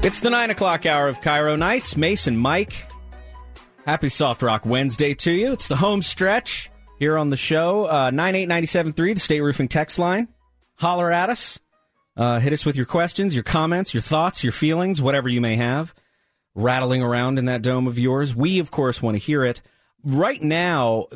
It's the 9 o'clock hour of Cairo Nights. Mason, Mike, happy Soft Rock Wednesday to you. It's the home stretch here on the show. 98973, the State Roofing text line. Holler at us. Hit us with your questions, your comments, your thoughts, your feelings, whatever you may have rattling around in that dome of yours. We, of course, want to hear it. Right now,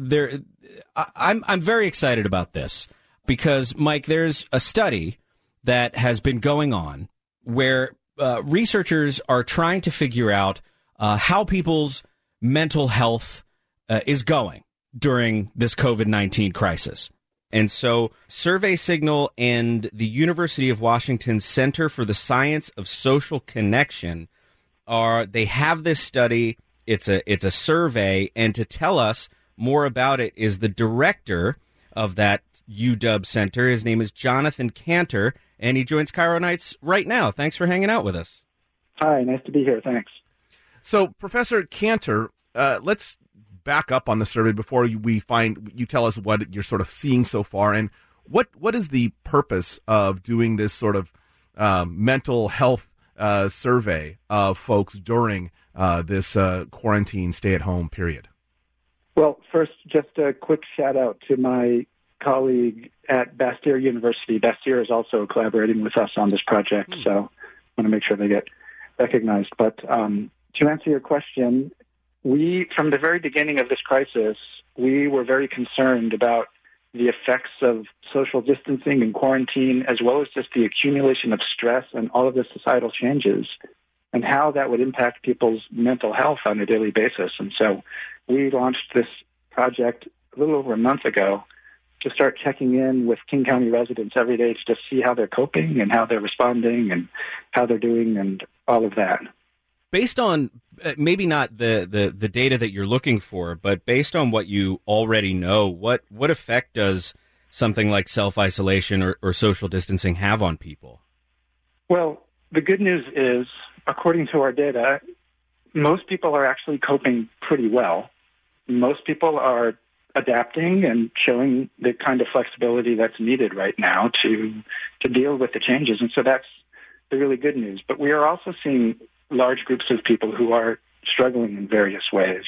I'm very excited about this because, Mike, there's a study that has been going on where researchers are trying to figure out how people's mental health is going during this COVID-19 crisis. And so Survey Signal and the University of Washington Center for the Science of Social Connection they have this study. It's a survey, and to tell us more about it is the director of that UW Center. His name is Jonathan Kantor, and he joins Cairo Nights right now. Thanks for hanging out with us. Hi, nice to be here. Thanks. So, Professor Kantor, let's back up on the survey before you tell us what you're sort of seeing so far, and what is the purpose of doing this sort of mental health survey of folks during this quarantine stay-at-home period? Well, first, just a quick shout-out to my colleague at Bastyr University. Bastyr is also collaborating with us on this project, so I want to make sure they get recognized. But to answer your question, from the very beginning of this crisis, we were very concerned about the effects of social distancing and quarantine, as well as just the accumulation of stress and all of the societal changes, and how that would impact people's mental health on a daily basis. And so we launched this project a little over a month ago to start checking in with King County residents every day to just see how they're coping and how they're responding and how they're doing and all of that. Based on maybe not the data that you're looking for, but based on what you already know, what effect does something like self-isolation or social distancing have on people? Well, the good news is, according to our data, most people are actually coping pretty well. Most people are adapting and showing the kind of flexibility that's needed right now to deal with the changes. And so that's the really good news. But we are also seeing large groups of people who are struggling in various ways.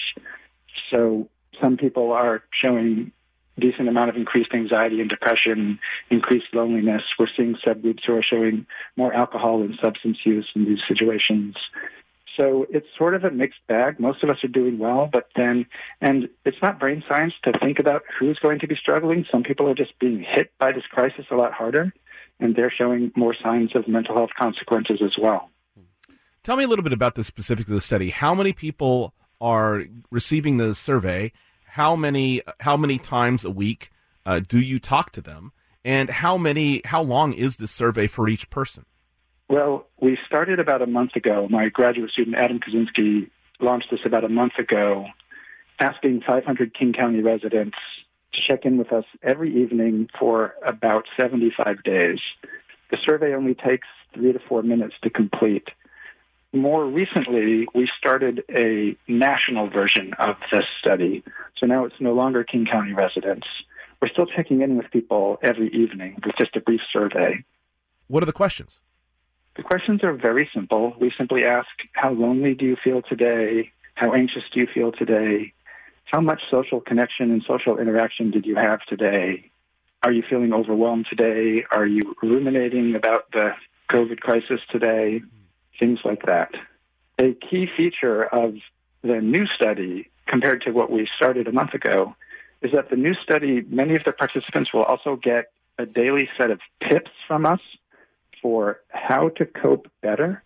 So some people are showing decent amount of increased anxiety and depression, increased loneliness. We're seeing subgroups who are showing more alcohol and substance use in these situations. So it's sort of a mixed bag. Most of us are doing well, and it's not brain science to think about who's going to be struggling. Some people are just being hit by this crisis a lot harder, and they're showing more signs of mental health consequences as well. Tell me a little bit about the specifics of the study. How many people are receiving the survey? How many times a week do you talk to them? And how long is the survey for each person? Well, we started about a month ago. My graduate student, Adam Kaczynski, launched this about a month ago, asking 500 King County residents to check in with us every evening for about 75 days. The survey only takes 3 to 4 minutes to complete. More recently, we started a national version of this study. So now it's no longer King County residents. We're still checking in with people every evening with just a brief survey. What are the questions? The questions are very simple. We simply ask, how lonely do you feel today? How anxious do you feel today? How much social connection and social interaction did you have today? Are you feeling overwhelmed today? Are you ruminating about the COVID crisis today? Things like that. A key feature of the new study, compared to what we started a month ago, is that the new study, many of the participants will also get a daily set of tips from us for how to cope better.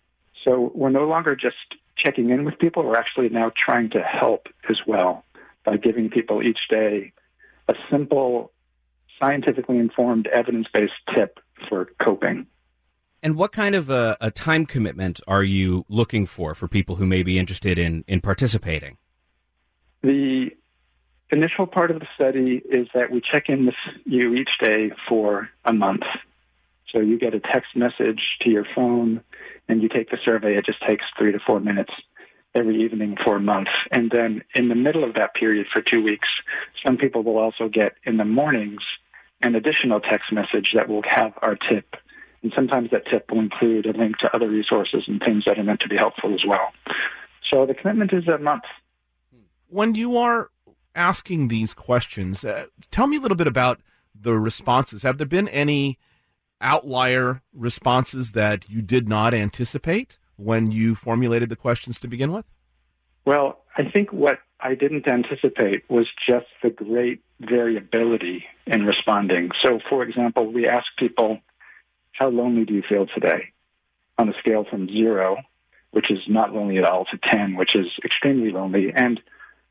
So we're no longer just checking in with people, we're actually now trying to help as well by giving people each day a simple, scientifically informed, evidence-based tip for coping. And what kind of a time commitment are you looking for people who may be interested in participating? The initial part of the study is that we check in with you each day for a month. So you get a text message to your phone, and you take the survey. It just takes 3 to 4 minutes every evening for a month. And then in the middle of that period for 2 weeks, some people will also get in the mornings an additional text message that will have our tip And sometimes that tip will include a link to other resources and things that are meant to be helpful as well. So the commitment is a month. When you are asking these questions, tell me a little bit about the responses. Have there been any outlier responses that you did not anticipate when you formulated the questions to begin with? Well, I think what I didn't anticipate was just the great variability in responding. So, for example, we asked people, how lonely do you feel today? On a scale from 0, which is not lonely at all, to 10, which is extremely lonely. And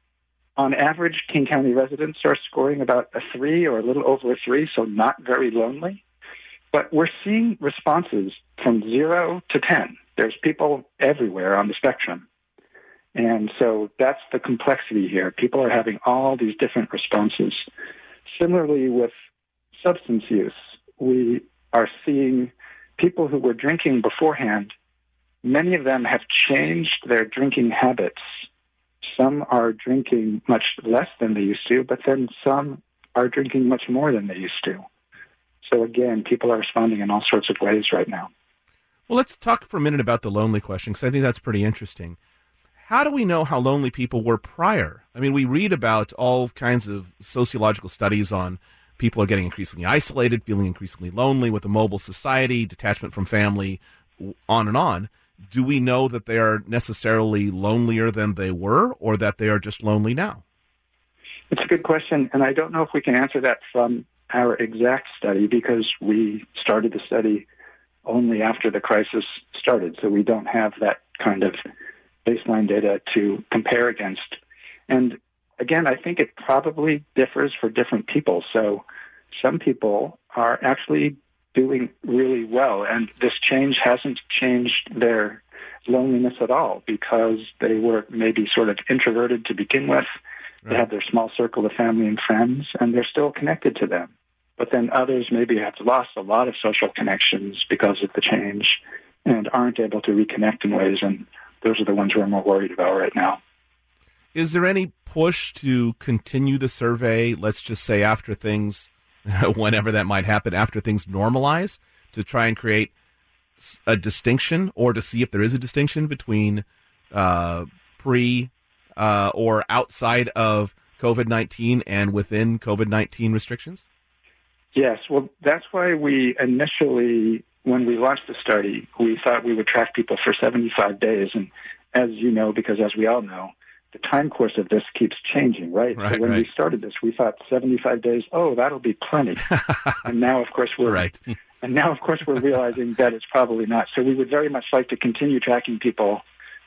on average, King County residents are scoring about a 3 or a little over a 3, so not very lonely. But we're seeing responses from 0 to 10. There's people everywhere on the spectrum. And so that's the complexity here. People are having all these different responses. Similarly, with substance use, we are seeing people who were drinking beforehand. Many of them have changed their drinking habits. Some are drinking much less than they used to, but then some are drinking much more than they used to. So again, people are responding in all sorts of ways right now. Well, let's talk for a minute about the lonely question, because I think that's pretty interesting. How do we know how lonely people were prior? I mean, we read about all kinds of sociological studies on people are getting increasingly isolated, feeling increasingly lonely with a mobile society, detachment from family, on and on. Do we know that they are necessarily lonelier than they were, or that they are just lonely now? It's a good question, and I don't know if we can answer that from our exact study, because we started the study only after the crisis started, so we don't have that kind of baseline data to compare against. And again, I think it probably differs for different people. So some people are actually doing really well, and this change hasn't changed their loneliness at all, because they were maybe sort of introverted to begin with. Right. They have their small circle of family and friends, and they're still connected to them. But then others maybe have lost a lot of social connections because of the change and aren't able to reconnect in ways, and those are the ones we're more worried about right now. Is there any push to continue the survey, let's just say after things, whenever that might happen, after things normalize, to try and create a distinction, or to see if there is a distinction between pre or outside of COVID-19 and within COVID-19 restrictions? Yes. Well, that's why we initially, when we launched the study, we thought we would track people for 75 days. And as you know, because as we all know, the time course of this keeps changing, right? So when we started this, we thought 75 days, that'll be plenty. And now, of course, we're realizing that it's probably not. So we would very much like to continue tracking people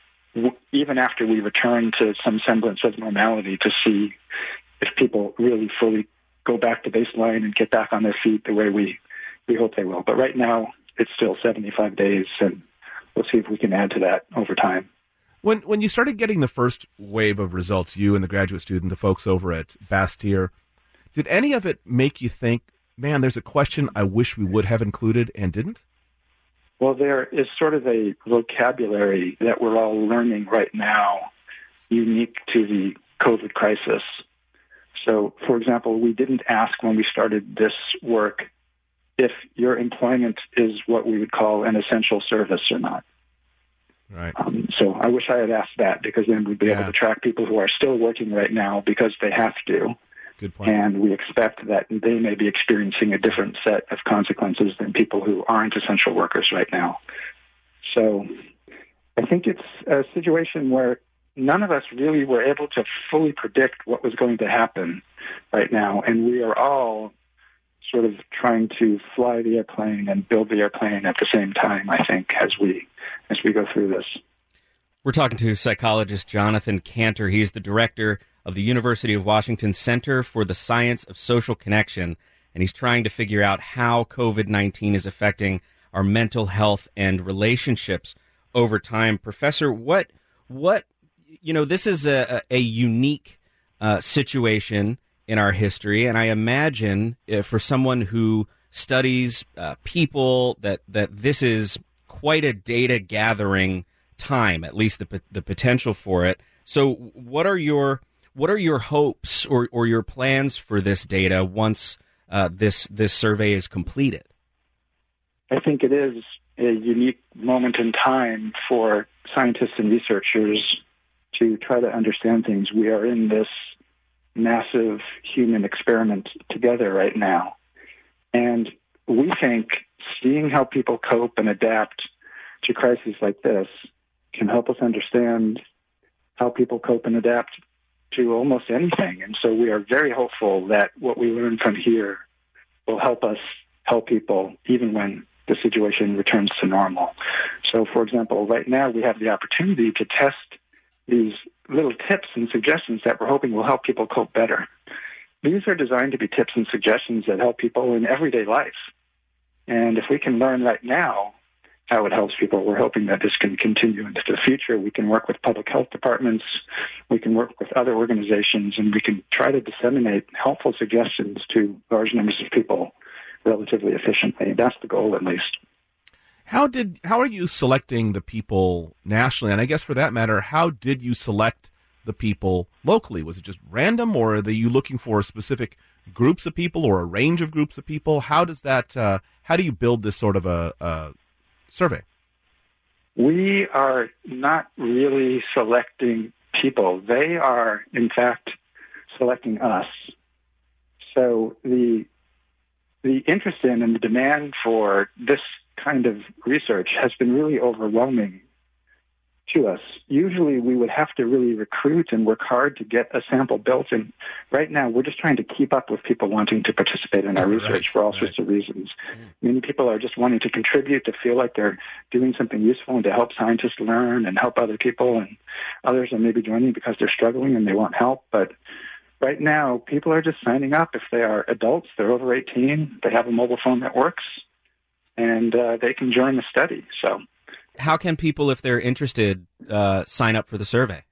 even after we return to some semblance of normality, to see if people really fully go back to baseline and get back on their feet the way we hope they will. But right now, it's still 75 days, and we'll see if we can add to that over time. When you started getting the first wave of results, you and the graduate student, the folks over at Bastyr, did any of it make you think, man, there's a question I wish we would have included and didn't? Well, there is sort of a vocabulary that we're all learning right now, unique to the COVID crisis. So, for example, we didn't ask when we started this work if your employment is what we would call an essential service or not. Right. So I wish I had asked that, because then we'd be able to track people who are still working right now because they have to. Good point. And we expect that they may be experiencing a different set of consequences than people who aren't essential workers right now. So I think it's a situation where none of us really were able to fully predict what was going to happen right now. And we are all sort of trying to fly the airplane and build the airplane at the same time, I think, as we go through this. We're talking to psychologist Jonathan Kantor. He's the director of the University of Washington Center for the Science of Social Connection, and he's trying to figure out how COVID-19 is affecting our mental health and relationships over time. Professor, what this is a unique situation in our history, and I imagine for someone who studies people that this is quite a data gathering time, at least the potential for it. So what are your hopes or your plans for this data once this survey is completed? I think it is a unique moment in time for scientists and researchers to try to understand things. We are in this massive human experiment together right now. And we think seeing how people cope and adapt to crises like this can help us understand how people cope and adapt to almost anything. And so we are very hopeful that what we learn from here will help us help people even when the situation returns to normal. So, for example, right now we have the opportunity to test these little tips and suggestions that we're hoping will help people cope better. These are designed to be tips and suggestions that help people in everyday life. And if we can learn right now how it helps people, we're hoping that this can continue into the future. We can work with public health departments, we can work with other organizations, and we can try to disseminate helpful suggestions to large numbers of people relatively efficiently. That's the goal, at least. How are you selecting the people nationally? And I guess for that matter, how did you select the people locally? Was it just random, or are you looking for specific groups of people or a range of groups of people? How does that? How do you build this sort of a survey? We are not really selecting people. They are, in fact, selecting us. So the interest in and the demand for this kind of research has been really overwhelming to us. Usually we would have to really recruit and work hard to get a sample built, and right now we're just trying to keep up with people wanting to participate in our research for all sorts of reasons. Many people are just wanting to contribute, to feel like they're doing something useful and to help scientists learn and help other people, and others are maybe joining because they're struggling and they want help. But right now, people are just signing up. If they are adults, they're over 18, they have a mobile phone that works, and they can join the study. So, how can people, if they're interested, sign up for the survey?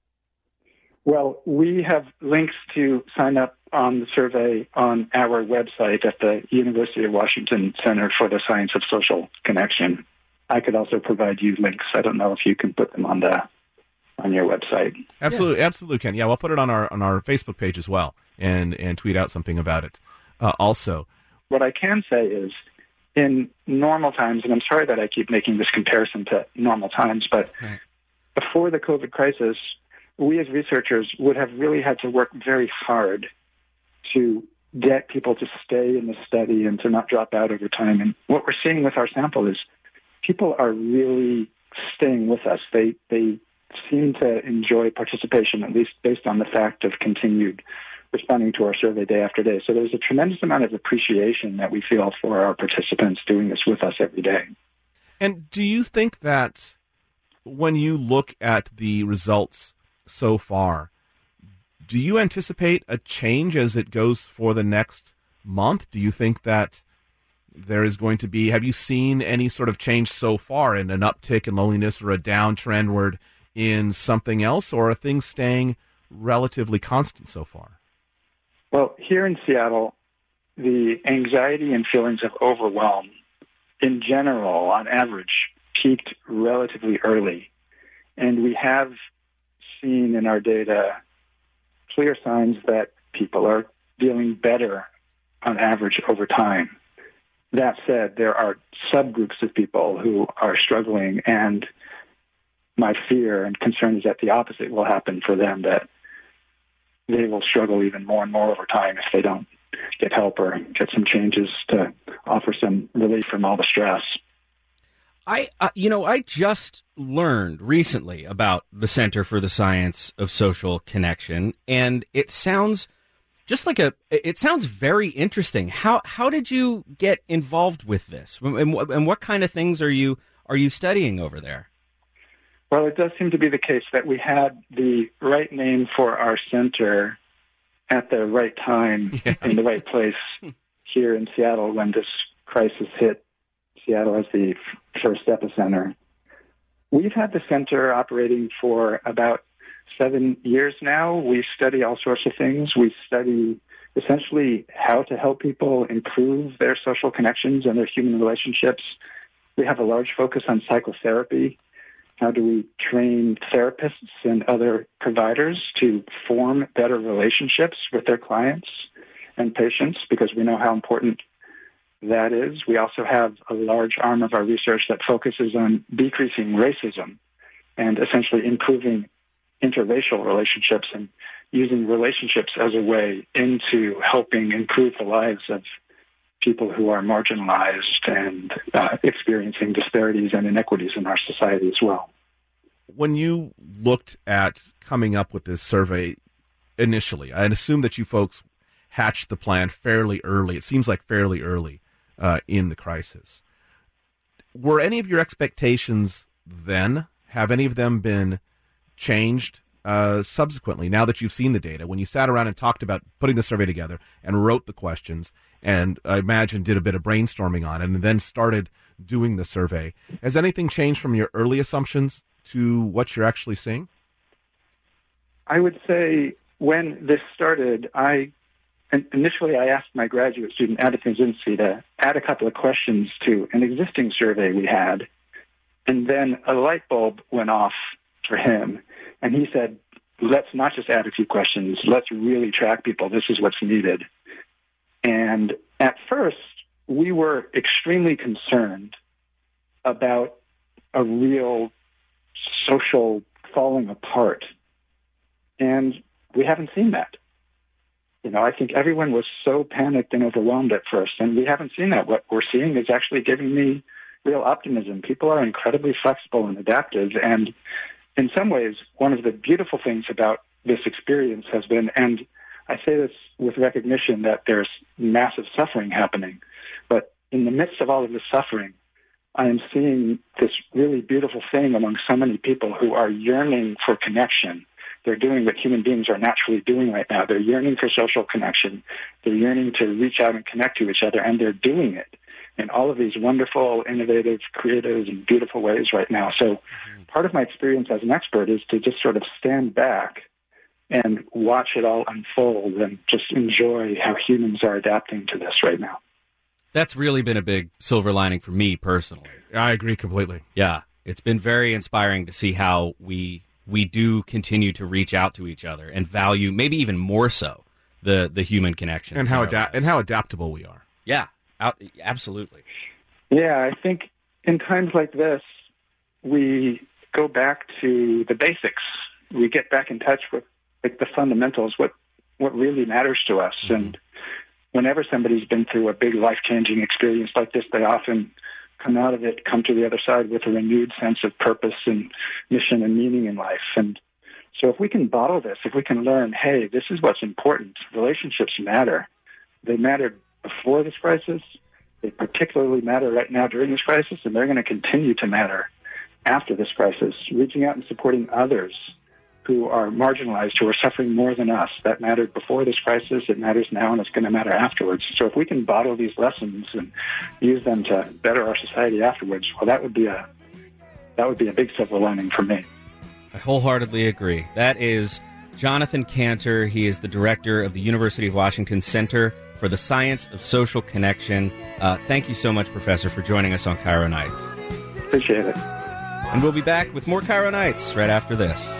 Well, we have links to sign up on the survey on our website at the University of Washington Center for the Science of Social Connection. I could also provide you links. I don't know if you can put them on your website. Absolutely, Ken. Yeah, we'll put it on our Facebook page as well, and tweet out something about it. Also, what I can say is, in normal times, and I'm sorry that I keep making this comparison to normal times, but before the COVID crisis, we as researchers would have really had to work very hard to get people to stay in the study and to not drop out over time. And what we're seeing with our sample is people are really staying with us. They seem to enjoy participation, at least based on the fact of continued responding to our survey day after day. So there's a tremendous amount of appreciation that we feel for our participants doing this with us every day. And do you think that when you look at the results so far, do you anticipate a change as it goes for the next month? Do you think that there is going to be, have you seen any sort of change so far in an uptick in loneliness or a downtrendward in something else, or are things staying relatively constant so far? Well, here in Seattle, the anxiety and feelings of overwhelm, in general, on average, peaked relatively early. And we have seen in our data clear signs that people are feeling better on average over time. That said, there are subgroups of people who are struggling, and my fear and concern is that the opposite will happen for them, that they will struggle even more and more over time if they don't get help or get some changes to offer some relief from all the stress. I just learned recently about the Center for the Science of Social Connection, and it sounds just like it sounds very interesting. How did you get involved with this, and what kind of things are you studying over there? Well, it does seem to be the case that we had the right name for our center at the right time in the right place here in Seattle when this crisis hit Seattle as the first epicenter. We've had the center operating for about 7 years now. We study all sorts of things. We study essentially how to help people improve their social connections and their human relationships. We have a large focus on psychotherapy. How do we train therapists and other providers to form better relationships with their clients and patients? Because we know how important that is. We also have a large arm of our research that focuses on decreasing racism and essentially improving interracial relationships and using relationships as a way into helping improve the lives of people who are marginalized and experiencing disparities and inequities in our society as well. When you looked at coming up with this survey initially, I assume that you folks hatched the plan fairly early. It seems like fairly early in the crisis. Were any of your expectations then, have any of them been changed subsequently, now that you've seen the data, when you sat around and talked about putting the survey together and wrote the questions and I imagine did a bit of brainstorming on it and then started doing the survey? Has anything changed from your early assumptions to what you're actually seeing? I would say when this started, initially I asked my graduate student, Addison Zinski, to add a couple of questions to an existing survey we had, and then a light bulb went off for him. And he said, let's not just add a few questions, let's really track people. This is what's needed. And at first, we were extremely concerned about a real social falling apart. And we haven't seen that. I think everyone was so panicked and overwhelmed at first, and we haven't seen that. What we're seeing is actually giving me real optimism. People are incredibly flexible and adaptive, and in some ways, one of the beautiful things about this experience has been, and I say this with recognition that there's massive suffering happening, but in the midst of all of this suffering, I am seeing this really beautiful thing among so many people who are yearning for connection. They're doing what human beings are naturally doing right now. They're yearning for social connection. They're yearning to reach out and connect to each other, and they're doing it in all of these wonderful, innovative, creative, and beautiful ways right now. So part of my experience as an expert is to just sort of stand back and watch it all unfold and just enjoy how humans are adapting to this right now. That's really been a big silver lining for me personally. I agree completely. Yeah, it's been very inspiring to see how we do continue to reach out to each other and value, maybe even more so, the human connection. And how adaptable we are. Yeah, absolutely. Yeah, I think in times like this, we go back to the basics. We get back in touch with the fundamentals, what really matters to us. Mm-hmm. And whenever somebody's been through a big life-changing experience like this, they often come out of it, come to the other side with a renewed sense of purpose and mission and meaning in life. And so if we can bottle this, if we can learn, hey, this is what's important. Relationships matter. They mattered before this crisis. They particularly matter right now during this crisis, and they're going to continue to matter after this crisis. Reaching out and supporting others who are marginalized, who are suffering more than us. That mattered before this crisis, it matters now, and it's going to matter afterwards. So if we can bottle these lessons and use them to better our society afterwards, well, that would be a big silver lining for me. I wholeheartedly agree. That is Jonathan Kantor. He is the director of the University of Washington Center for the Science of Social Connection. Thank you so much, Professor, for joining us on Cairo Nights. Appreciate it. And we'll be back with more Cairo Nights right after this.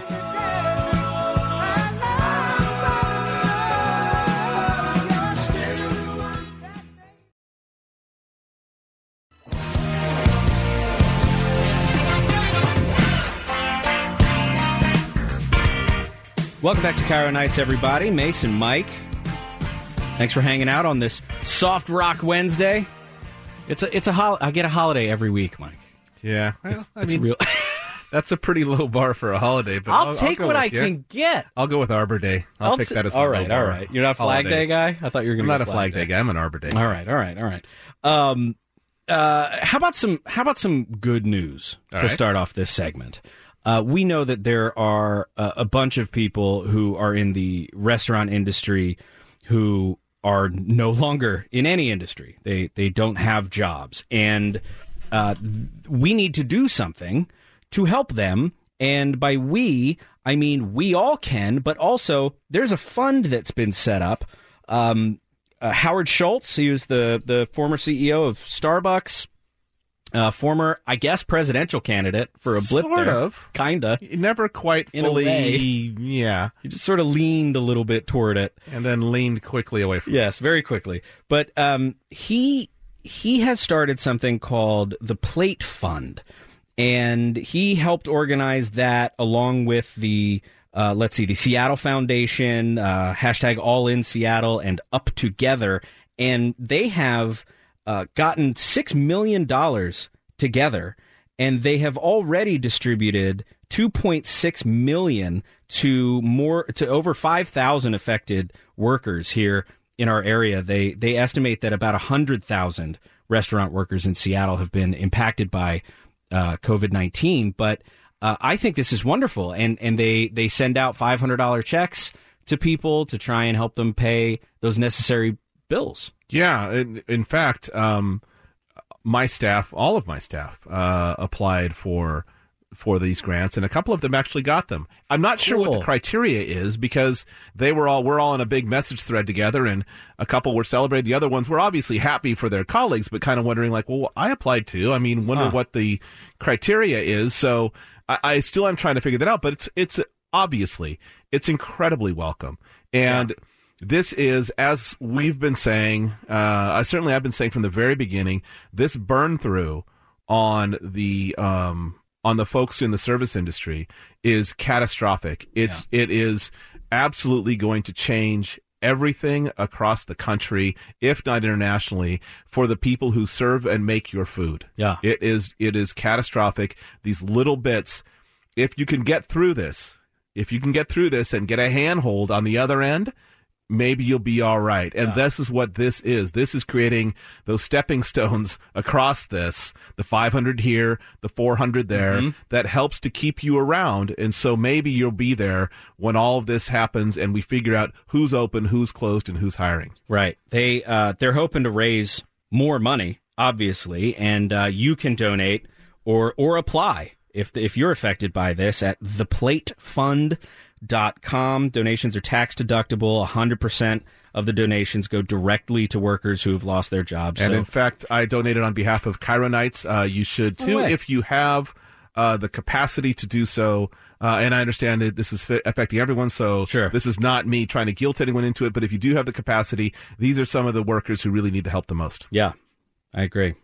Welcome back to Cairo Nights, everybody. Mace and Mike. Thanks for hanging out on this Soft Rock Wednesday. I get a holiday every week, Mike. Yeah, well, it's real. That's a pretty low bar for a holiday. But I'll take what I can get. I'll go with Arbor Day. I'll take that as my all right. All right. You're not a Flag Day guy? I thought you were going to. I'm not a Flag Day guy. I'm an Arbor Day. All right. How about some good news to start off this segment? We know that there are a bunch of people who are in the restaurant industry who are no longer in any industry. They don't have jobs, and we need to do something to help them. And by we, I mean we all can, but also there's a fund that's been set up. Howard Schultz, he was the former CEO of Starbucks. Former, I guess, presidential candidate for a blip sort there. of. Kinda. Never quite fully. In a way. Yeah. He just sort of leaned a little bit toward it. And then leaned quickly away from it. Yes, very quickly. But he he has started something called the Plate Fund, and he helped organize that along with the the Seattle Foundation, hashtag All In Seattle, and Up Together, and they have gotten $6 million together, and they have already distributed $2.6 million to over 5,000 affected workers here in our area. They estimate that about 100,000 restaurant workers in Seattle have been impacted by COVID-19, but I think this is wonderful, and they send out $500 checks to people to try and help them pay those necessary bills. Yeah, in fact, my staff, all of my staff, applied for these grants, and a couple of them actually got them. I'm not sure what the criteria is, because we're all in a big message thread together, and a couple were celebrating. The other ones were obviously happy for their colleagues, but kind of wondering, like, well, I applied too. I mean, wonder what the criteria is. So I still am trying to figure that out, but it's obviously it's incredibly welcome. And this is, as we've been saying, I've been saying from the very beginning, this burn through on the folks in the service industry is catastrophic. It is absolutely going to change everything across the country, if not internationally, for the people who serve and make your food. Yeah. It is catastrophic. These little bits, if you can get through this and get a handhold on the other end, maybe you'll be all right. And this is what this is. This is creating those stepping stones across this, the 500 here, the 400 there, that helps to keep you around. And so maybe you'll be there when all of this happens and we figure out who's open, who's closed, and who's hiring. Right. They're hoping to raise more money, obviously, and you can donate or apply if you're affected by this at theplatefund.com. Donations are tax deductible. 100% of the donations go directly to workers who have lost their jobs. And in fact, I donated on behalf of Chironites. You should too, if you have the capacity to do so. And I understand that this is affecting everyone, so this is not me trying to guilt anyone into it. But if you do have the capacity, these are some of the workers who really need the help the most. Yeah, I agree.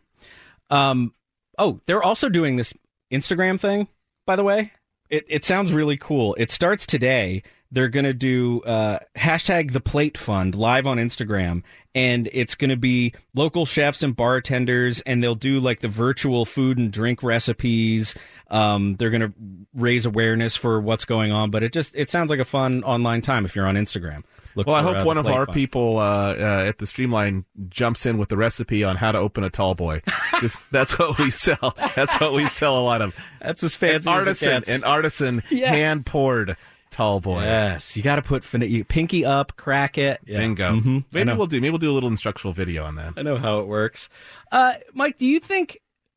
They're also doing this Instagram thing, by the way. It sounds really cool. It starts today. They're going to do hashtag the Plate Fund live on Instagram, and it's going to be local chefs and bartenders, and they'll do like the virtual food and drink recipes. They're going to raise awareness for what's going on, but it sounds like a fun online time if you're on Instagram. I hope one of our people at the Streamline jumps in with the recipe on how to open a tall boy. That's what we sell. That's what we sell a lot of. That's as fancy as it gets. An artisan, hand-poured tall boy. Yes, you got to put pinky up, crack it. Yeah. Bingo. Mm-hmm. Maybe we'll do a little instructional video on that. I know how it works. Mike, do you think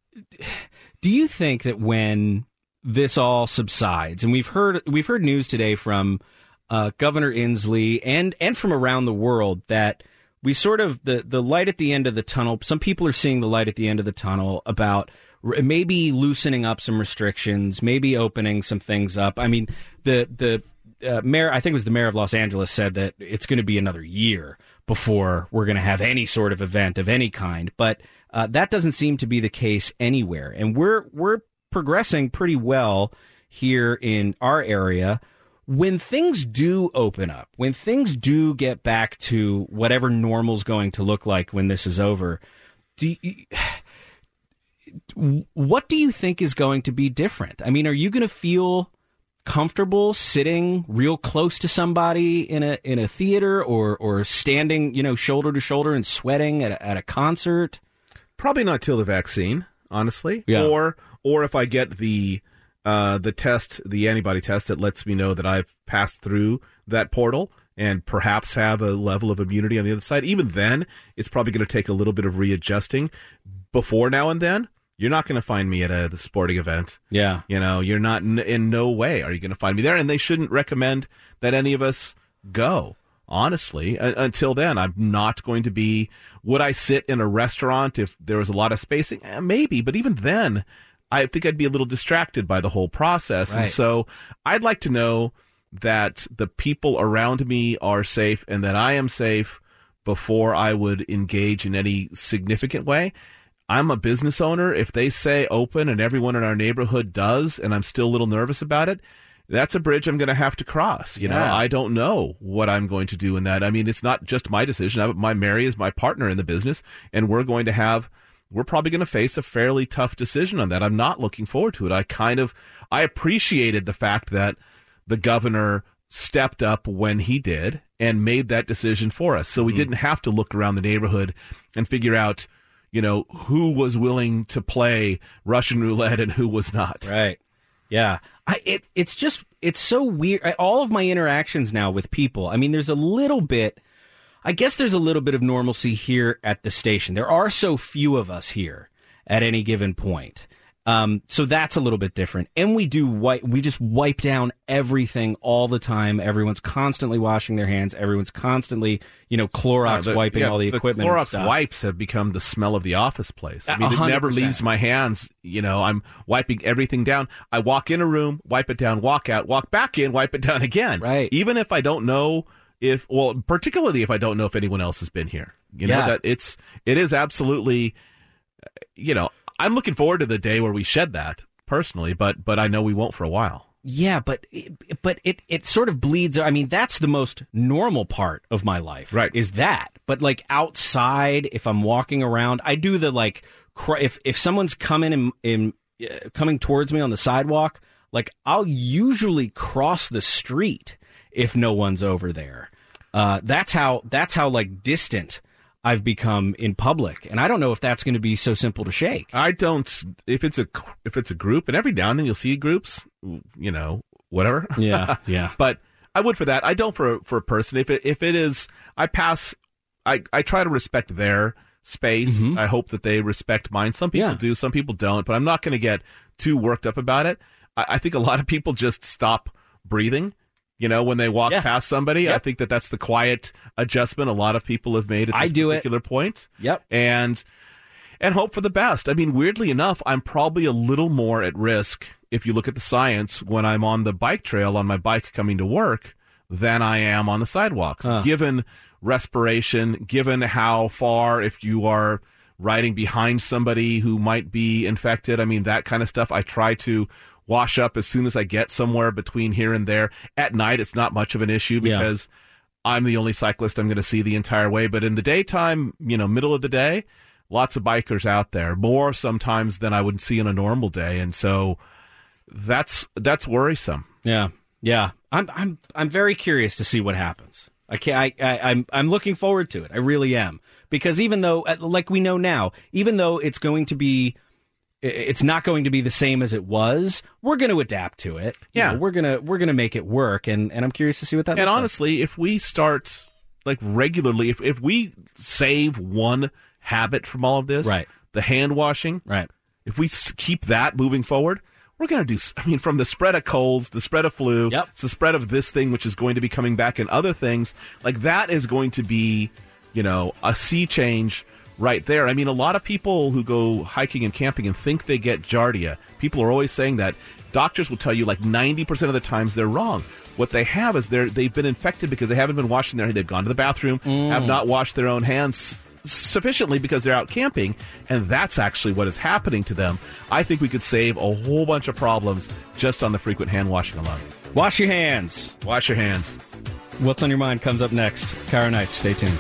that when this all subsides, and we've heard news today from Governor Inslee and from around the world that we sort of the light at the end of the tunnel. Some people are seeing the light at the end of the tunnel about maybe loosening up some restrictions, maybe opening some things up. I mean, the mayor, I think it was the mayor of Los Angeles, said that it's going to be another year before we're going to have any sort of event of any kind. But that doesn't seem to be the case anywhere, and we're progressing pretty well here in our area. When things do open up, when things do get back to whatever normal's going to look like when this is over, what do you think is going to be different? I mean, are you going to feel comfortable sitting real close to somebody in a theater or standing, shoulder to shoulder and sweating at a concert? Probably not till the vaccine, honestly. Yeah. Or if I get the test, the antibody test that lets me know that I've passed through that portal and perhaps have a level of immunity on the other side. Even then, it's probably going to take a little bit of readjusting. Before now and then, you're not going to find me at the sporting event. Yeah. You're not in no way are you going to find me there. And they shouldn't recommend that any of us go. Honestly, until then, I'm not going to be. Would I sit in a restaurant if there was a lot of spacing? Maybe, but even then, I think I'd be a little distracted by the whole process. Right. And so I'd like to know that the people around me are safe and that I am safe before I would engage in any significant way. I'm a business owner. If they say open and everyone in our neighborhood does, and I'm still a little nervous about it, that's a bridge I'm going to have to cross. You know, I don't know what I'm going to do in that. I mean, it's not just my decision. Mary is my partner in the business, and we're probably going to face a fairly tough decision on that. I'm not looking forward to it. I appreciated the fact that the governor stepped up when he did and made that decision for us. So we didn't have to look around the neighborhood and figure out, you know, who was willing to play Russian roulette and who was not. Right. Yeah. It's so weird. All of my interactions now with people, I mean, there's a little bit of normalcy here at the station. There are so few of us here at any given point. So that's a little bit different. And we just wipe down everything all the time. Everyone's constantly washing their hands. Everyone's constantly, Clorox wiping all the equipment. Clorox wipes have become the smell of the office place. I mean, 100%. It never leaves my hands. I'm wiping everything down. I walk in a room, wipe it down, walk out, walk back in, wipe it down again. Right. Even if I don't know particularly if I don't know if anyone else has been here. That it is absolutely, I'm looking forward to the day where we shed that personally, but I know we won't for a while. Yeah, but it sort of bleeds. I mean, that's the most normal part of my life, right? Is that? But like outside, if I'm walking around, I do the if someone's coming towards me on the sidewalk, like I'll usually cross the street if no one's over there. That's how like distant I've become in public, and I don't know if that's going to be so simple to shake. I don't. If it's a group, and every now and then you'll see groups, whatever. Yeah, yeah. But I would for that. I don't for a person. If it is, I pass. I try to respect their space. Mm-hmm. I hope that they respect mine. Some people do, some people don't. But I'm not going to get too worked up about it. I think a lot of people just stop breathing. When they walk past somebody, I think that's the quiet adjustment a lot of people have made at this particular point. Yep. And hope for the best. I mean, weirdly enough, I'm probably a little more at risk if you look at the science when I'm on the bike trail on my bike coming to work than I am on the sidewalks. Given respiration, given how far, if you are riding behind somebody who might be infected, I mean, that kind of stuff, I try to wash up as soon as I get somewhere between here and there. At night, it's not much of an issue because I'm the only cyclist I'm going to see the entire way. But in the daytime, middle of the day, lots of bikers out there, more sometimes than I would see on a normal day. And so that's worrisome. Yeah. Yeah. I'm very curious to see what happens. I'm looking forward to it. I really am. Because even though, like we know now, even though it's not going to be the same as it was, we're going to adapt to it. Yeah. We're going to make it work, and I'm curious to see what that looks like. And honestly, if we start like regularly, if we save one habit from all of this, right, the hand washing, right, if we keep that moving forward, we're going to do, from the spread of colds, the spread of flu, it's the spread of this thing, which is going to be coming back, and other things, like that is going to be, a sea change right there. I mean, a lot of people who go hiking and camping and think they get Giardia, people are always saying that. Doctors will tell you like 90% of the times they're wrong. What they have is they've been infected because they haven't been washing their hands. They've gone to the bathroom, have not washed their own hands sufficiently because they're out camping, and that's actually what is happening to them. I think we could save a whole bunch of problems just on the frequent hand washing alone. Wash your hands. Wash your hands. What's on Your Mind comes up next. KIRO Nights, stay tuned.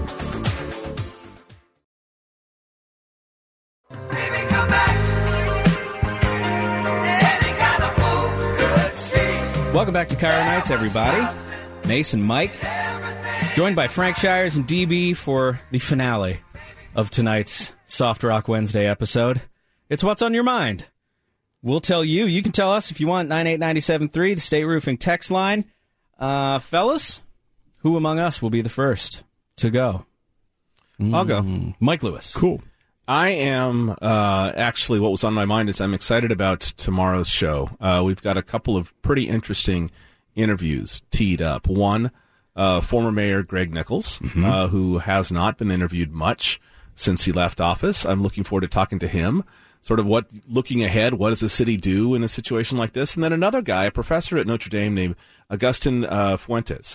Welcome back to KIRO Nights, everybody. Mace and Mike, joined by Frank Shires and DB for the finale of tonight's Soft Rock Wednesday episode. It's What's on Your Mind. We'll tell you. You can tell us if you want. 98973, the State Roofing text line. Fellas, who among us will be the first to go? I'll go. Mike Lewis. Cool. I am, actually, what was on my mind is I'm excited about tomorrow's show. We've got a couple of pretty interesting interviews teed up. One, former Mayor Greg Nichols, who has not been interviewed much since he left office. I'm looking forward to talking to him. Sort of looking ahead, what does the city do in a situation like this? And then another guy, a professor at Notre Dame named Augustin Fuentes.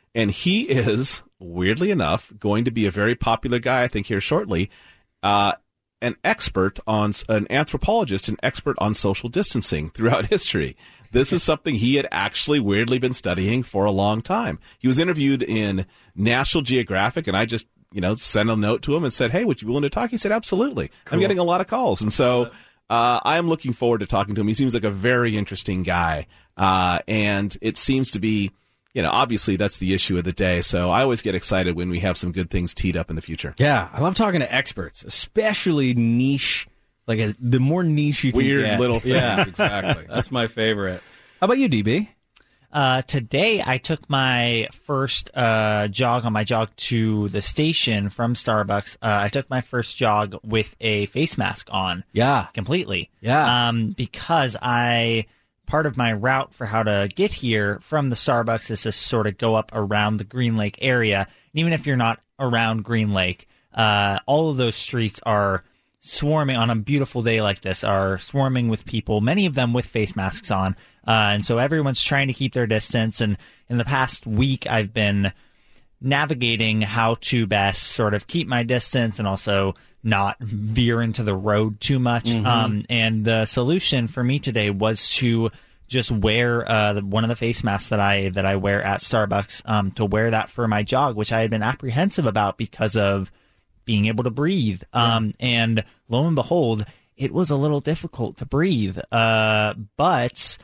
And he is, weirdly enough, going to be a very popular guy, I think, here shortly. An anthropologist, an expert on social distancing throughout history. This is something he had actually weirdly been studying for a long time. He was interviewed in National Geographic, and I just, sent a note to him and said, hey, would you be willing to talk? He said, absolutely. Cool. I'm getting a lot of calls. And so I am looking forward to talking to him. He seems like a very interesting guy. And it seems to be, obviously that's the issue of the day. So I always get excited when we have some good things teed up in the future. Yeah, I love talking to experts, especially niche, the more niche you can get. Weird little things, yeah. Exactly. That's my favorite. How about you, DB? Today, I took my first jog to the station from Starbucks. I took my first jog with a face mask on. Yeah. Completely. Yeah. Because part of my route for how to get here from the Starbucks is to sort of go up around the Green Lake area. And even if you're not around Green Lake, all of those streets are swarming on a beautiful day like this, are swarming with people, many of them with face masks on. And so everyone's trying to keep their distance. And in the past week, I've been navigating how to best sort of keep my distance and also not veer into the road too much. Mm-hmm. And the solution for me today was to just wear one of the face masks that I wear at Starbucks, to wear that for my jog, which I had been apprehensive about because of being able to breathe. And lo and behold, it was a little difficult to breathe. But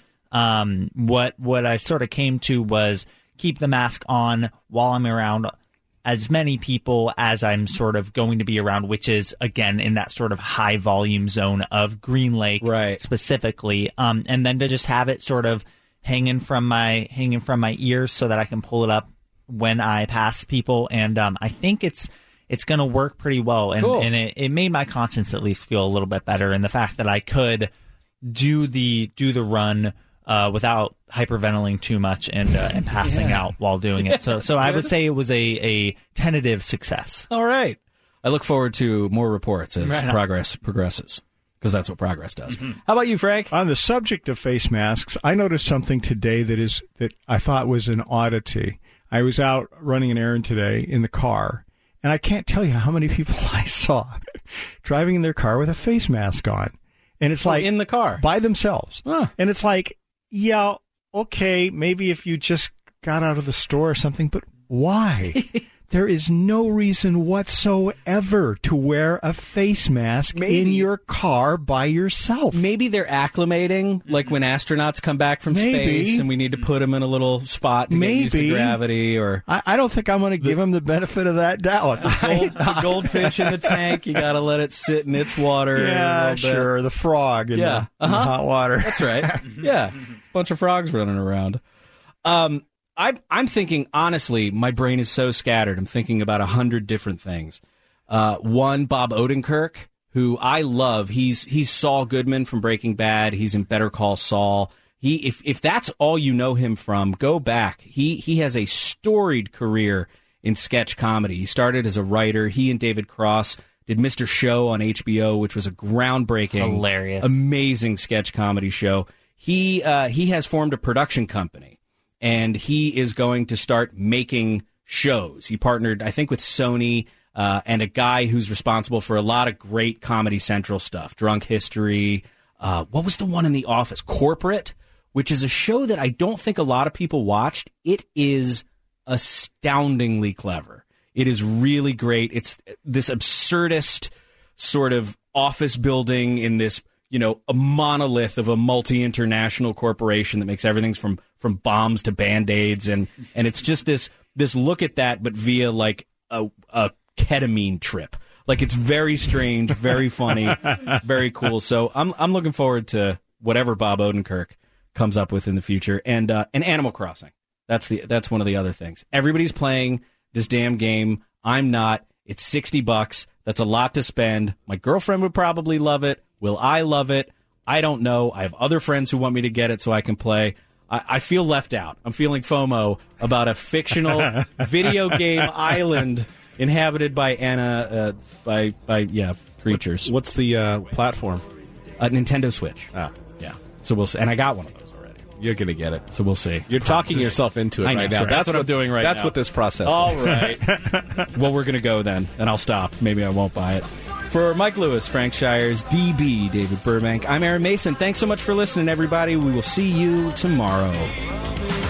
what I sort of came to was keep the mask on while I'm around as many people as I'm sort of going to be around, which is, again, in that sort of high volume zone of Green Lake specifically. And then to just have it sort of hanging from my ears so that I can pull it up when I pass people. And I think it's going to work pretty well. And, cool. And it made my conscience at least feel a little bit better. And the fact that I could do the run without hyperventilating too much and passing out while doing it. So I would say it was a tentative success. All right. I look forward to more reports as progress progresses, because that's what progress does. Mm-hmm. How about you, Frank? On the subject of face masks, I noticed something today that I thought was an oddity. I was out running an errand today in the car, and I can't tell you how many people I saw driving in their car with a face mask on. And it's like in the car by themselves. Huh. And it's like, yeah, okay, maybe if you just got out of the store or something, but why? There is no reason whatsoever to wear a face mask in your car by yourself. Maybe they're acclimating, like when astronauts come back from space and we need to put them in a little spot to get used to gravity. Or I don't think I'm going to give them the benefit of that doubt. The goldfish in the tank, you got to let it sit in its water. Yeah, sure. The frog in the hot water. That's right. Yeah, it's a bunch of frogs running around. I'm thinking, honestly, my brain is so scattered. I'm thinking about 100 different things. One, Bob Odenkirk, who I love. He's Saul Goodman from Breaking Bad. He's in Better Call Saul. If that's all you know him from, go back. He has a storied career in sketch comedy. He started as a writer. He and David Cross did Mr. Show on HBO, which was a groundbreaking, hilarious, amazing sketch comedy show. He has formed a production company. And he is going to start making shows. He partnered, I think, with Sony and a guy who's responsible for a lot of great Comedy Central stuff. Drunk History. What was the one in The Office? Corporate, which is a show that I don't think a lot of people watched. It is astoundingly clever. It is really great. It's this absurdist sort of office building in this, a monolith of a multi-international corporation that makes everything from bombs to Band-Aids. And it's just this look at that, but via like a ketamine trip. Like, it's very strange, very funny, very cool. So I'm looking forward to whatever Bob Odenkirk comes up with in the future. And Animal Crossing. That's one of the other things. Everybody's playing this damn game. I'm not. It's $60. That's a lot to spend. My girlfriend would probably love it. Will I love it? I don't know. I have other friends who want me to get it so I can play. I feel left out. I'm feeling FOMO about a fictional video game island inhabited by creatures. What's the platform? Nintendo Switch. Ah. Yeah. So we'll see. And I got one of those already. You're going to get it. So we'll see. You're talking yourself into it I know, right now. that's what I'm doing right now. That's what this process All is. right. Well, we're going to go then, and I'll stop. Maybe I won't buy it. For Mike Lewis, Frank Shires, DB, David Burbank, I'm Aaron Mason. Thanks so much for listening, everybody. We will see you tomorrow.